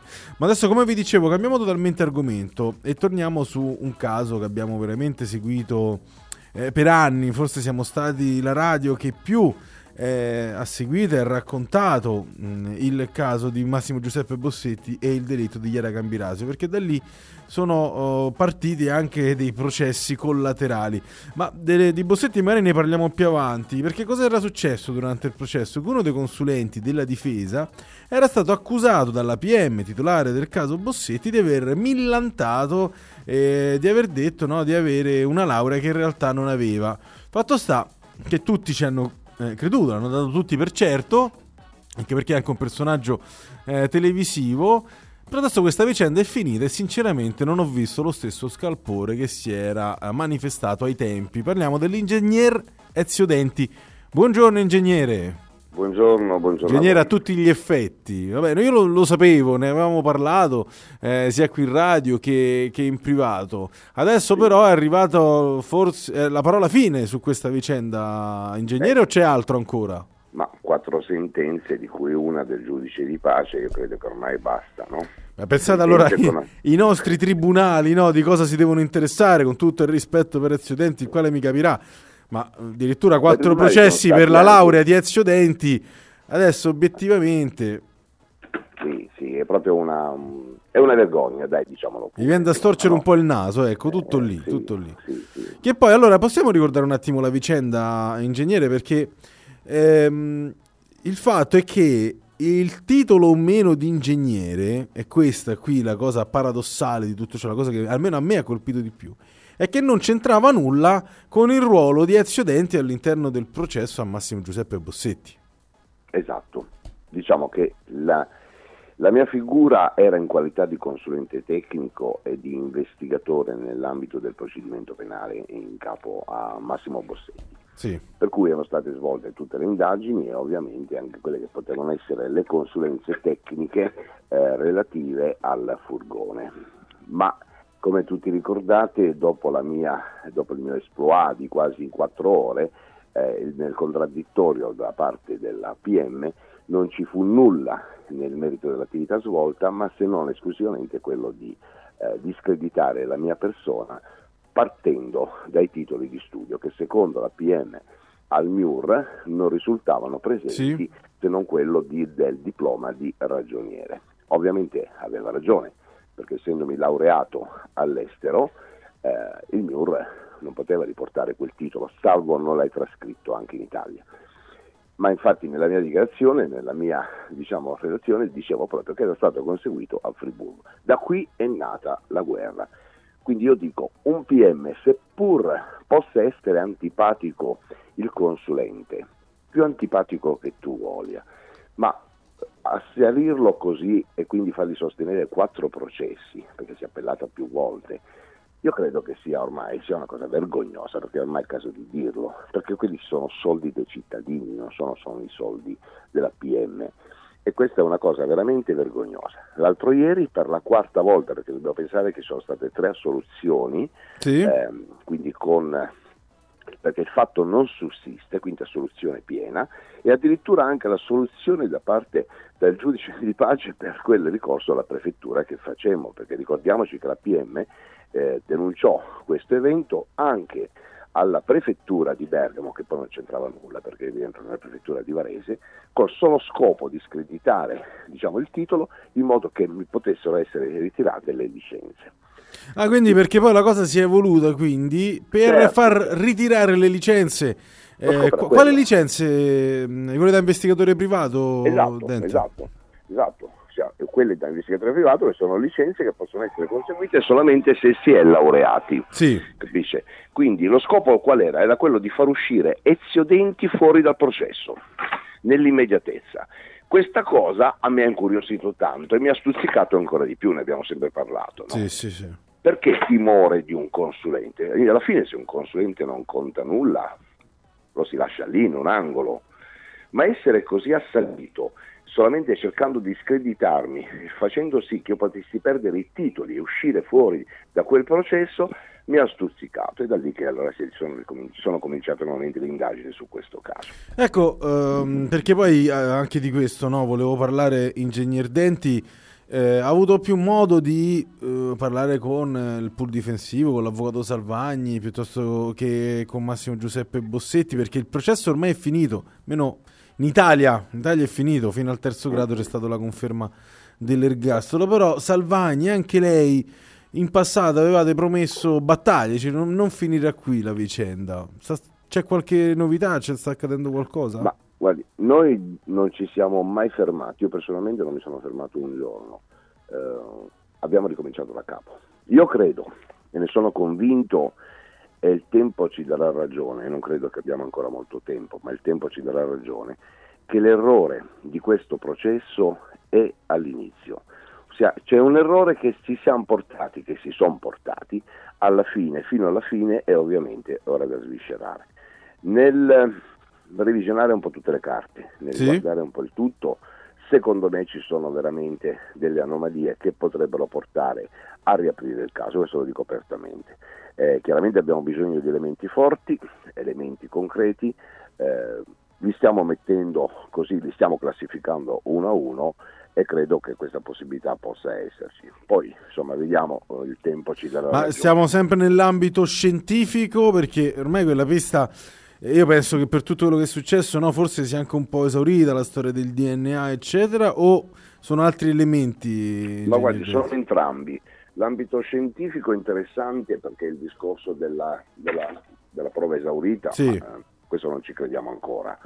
Ma adesso, come vi dicevo, cambiamo totalmente argomento e torniamo su un caso che abbiamo veramente seguito per anni. Forse siamo stati la radio che più ha seguito e ha raccontato il caso di Massimo Giuseppe Bossetti e il delitto di Chiara Gambirasio, perché da lì sono partiti anche dei processi collaterali. Ma di Bossetti magari ne parliamo più avanti, perché cosa era successo durante il processo? Che uno dei consulenti della difesa era stato accusato dalla PM titolare del caso Bossetti di aver millantato, di aver detto di avere una laurea che in realtà non aveva. Fatto sta che tutti ci hanno creduto, l'hanno dato tutti per certo, anche perché è anche un personaggio televisivo. Però adesso questa vicenda è finita e sinceramente non ho visto lo stesso scalpore che si era manifestato ai tempi. Parliamo dell'ingegner Ezio Denti. Buongiorno ingegnere. Buongiorno. Ingegnere a tutti gli effetti. Vabbè, io lo sapevo, ne avevamo parlato sia qui in radio che in privato. Adesso però è arrivato forse la parola fine su questa vicenda, ingegnere, o c'è altro ancora? Ma 4 sentenze, di cui una del giudice di pace, io credo che ormai basta, no? Ma pensate allora i nostri tribunali, di cosa si devono interessare, con tutto il rispetto per Ezio Denti, il quale mi capirà, ma addirittura 4 processi per la laurea di Ezio Denti, adesso obiettivamente... Sì, è proprio una vergogna, dai, diciamolo. Mi viene da storcere un po' il naso, ecco, tutto lì. Sì. Che poi, allora, possiamo ricordare un attimo la vicenda, ingegnere, perché il fatto è che il titolo o meno di ingegnere, e questa qui la cosa paradossale di tutto ciò, la cosa che almeno a me ha colpito di più, è che non c'entrava nulla con il ruolo di Ezio Denti all'interno del processo a Massimo Giuseppe Bossetti. Esatto, diciamo che la mia figura era in qualità di consulente tecnico e di investigatore nell'ambito del procedimento penale in capo a Massimo Bossetti. Sì. Per cui erano state svolte tutte le indagini e ovviamente anche quelle che potevano essere le consulenze tecniche relative al furgone. Ma come tutti ricordate, dopo il mio exploit di quasi 4 ore, nel contraddittorio da parte della PM non ci fu nulla nel merito dell'attività svolta, ma se non esclusivamente quello di discreditare la mia persona, partendo dai titoli di studio che secondo la PM al MIUR non risultavano presenti, se non quello del diploma di ragioniere. Ovviamente aveva ragione, perché essendomi laureato all'estero, il MIUR non poteva riportare quel titolo, salvo non l'hai trascritto anche in Italia. Ma infatti nella mia dichiarazione, nella mia relazione, dicevo proprio che era stato conseguito a Friburgo. Da qui è nata la guerra. Quindi io dico, un PM, seppur possa essere antipatico il consulente, più antipatico che tu voglia, ma asserirlo così e quindi fargli sostenere 4 processi, perché si è appellata più volte, io credo che sia una cosa vergognosa, perché ormai è il caso di dirlo, perché quelli sono soldi dei cittadini, non sono i soldi della PM. E questa è una cosa veramente vergognosa. L'altro ieri, per la 4ª volta, perché dobbiamo pensare che sono state 3 assoluzioni, sì. Quindi perché il fatto non sussiste, quindi assoluzione piena, e addirittura anche l'assoluzione da parte del giudice di pace per quel ricorso alla prefettura che facemmo, perché ricordiamoci che la PM denunciò questo evento anche alla prefettura di Bergamo, che poi non c'entrava nulla perché rientra nella prefettura di Varese, col solo scopo di screditare il titolo, in modo che mi potessero essere ritirate le licenze. Quindi perché poi la cosa si è evoluta quindi per far ritirare le licenze. Quali licenze? Quelle da investigatore privato? Esatto. Quelle da investigatore privato, che sono licenze che possono essere conseguite solamente se si è laureati. Sì. Capisce? Quindi lo scopo qual era? Era quello di far uscire Ezio Denti fuori dal processo, nell'immediatezza. Questa cosa a me ha incuriosito tanto e mi ha stuzzicato ancora di più, ne abbiamo sempre parlato, no? Sì. Perché timore di un consulente? Alla fine, se un consulente non conta nulla, lo si lascia lì in un angolo, ma essere così assalito solamente cercando di screditarmi, facendo sì che io potessi perdere i titoli e uscire fuori da quel processo, mi ha stuzzicato, e da lì che allora sono cominciate nuovamente le indagini su questo caso. Ecco, perché poi anche di questo volevo parlare, ingegner Denti. ha avuto più modo di parlare con il pool difensivo, con l'avvocato Salvagni, piuttosto che con Massimo Giuseppe Bossetti, perché il processo ormai è finito, almeno in Italia è finito, fino al terzo grado c'è stata la conferma dell'ergastolo, però Salvagni, anche lei, in passato avevate promesso battaglie, cioè non finirà qui la vicenda. C'è qualche novità? Sta accadendo qualcosa? Ma guardi, noi non ci siamo mai fermati, io personalmente non mi sono fermato un giorno, abbiamo ricominciato da capo. Io credo, e ne sono convinto, e il tempo ci darà ragione, e non credo che abbiamo ancora molto tempo, ma il tempo ci darà ragione, che l'errore di questo processo è all'inizio. Ossia, c'è un errore che ci siamo portati, che si sono portati alla fine, fino alla fine, e ovviamente ora da sviscerare. Nel revisionare un po' tutte le carte, nel guardare un po' il tutto, secondo me ci sono veramente delle anomalie che potrebbero portare a riaprire il caso, questo lo dico apertamente. Chiaramente abbiamo bisogno di elementi forti, elementi concreti, li stiamo mettendo così, li stiamo classificando uno a uno, e credo che questa possibilità possa esserci. Poi, insomma, vediamo, il tempo ci darà ragione. Stiamo sempre nell'ambito scientifico, perché ormai quella pista, io penso che per tutto quello che è successo, no, forse sia anche un po' esaurita la storia del DNA, eccetera, o sono altri elementi? Ma guardi, sono entrambi. L'ambito scientifico è interessante perché il discorso della prova esaurita, sì. Questo non ci crediamo ancora.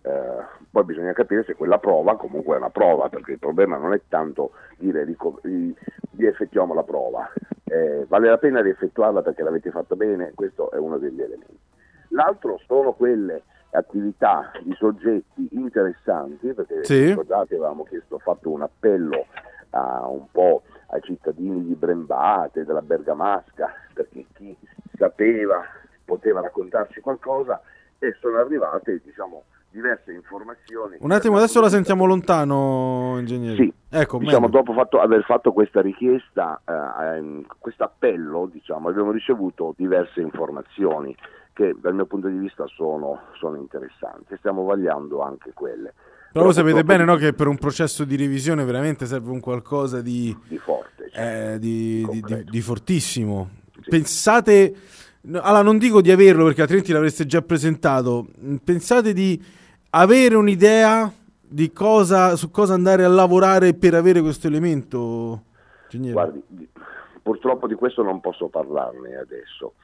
Poi bisogna capire se quella prova comunque è una prova, perché il problema non è tanto dire effettuiamo la prova, vale la pena di effettuarla perché l'avete fatta bene, questo è uno degli elementi. L'altro sono quelle attività di soggetti interessanti, perché ricordate avevamo fatto un appello un po' ai cittadini di Brembate, della Bergamasca, perché chi sapeva poteva raccontarci qualcosa, e sono arrivate, diciamo, diverse informazioni. Un attimo, adesso la sentiamo lontano, ingegnere. Sì, ecco, diciamo, dopo aver fatto questa richiesta, questo appello, diciamo, abbiamo ricevuto diverse informazioni che dal mio punto di vista sono interessanti, stiamo vagliando anche quelle. Però voi sapete bene, no, che per un processo di revisione veramente serve un qualcosa di forte, cioè, di fortissimo. Sì. Pensate, allora non dico di averlo perché altrimenti l'avreste già presentato, pensate di avere un'idea di su cosa andare a lavorare per avere questo elemento? Ingegnere? Guardi, purtroppo di questo non posso parlarne adesso.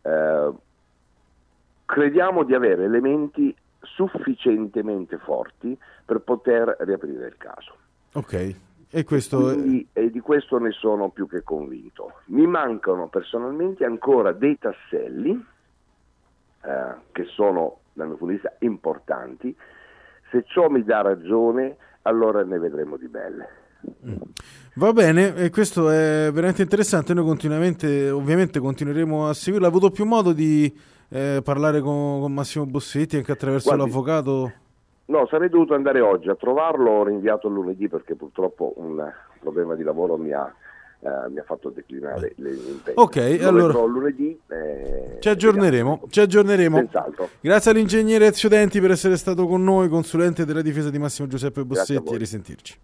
Crediamo di avere elementi sufficientemente forti per poter riaprire il caso. Ok, e questo e di questo ne sono più che convinto. Mi mancano personalmente ancora dei tasselli che sono, dal mio punto di vista, importanti. Se ciò mi dà ragione, allora ne vedremo di belle. Va bene, e questo è veramente interessante. Noi ovviamente continueremo a seguirlo. Ha avuto più modo di parlare con Massimo Bossetti anche attraverso l'avvocato? No, sarei dovuto andare oggi a trovarlo, ho rinviato il lunedì perché purtroppo un problema di lavoro mi ha fatto declinare le impegni. Ok, allora lunedì ci aggiorneremo. Senz'altro. Grazie all'ingegnere Ezio Denti per essere stato con noi, consulente della difesa di Massimo Giuseppe Bossetti, e risentirci.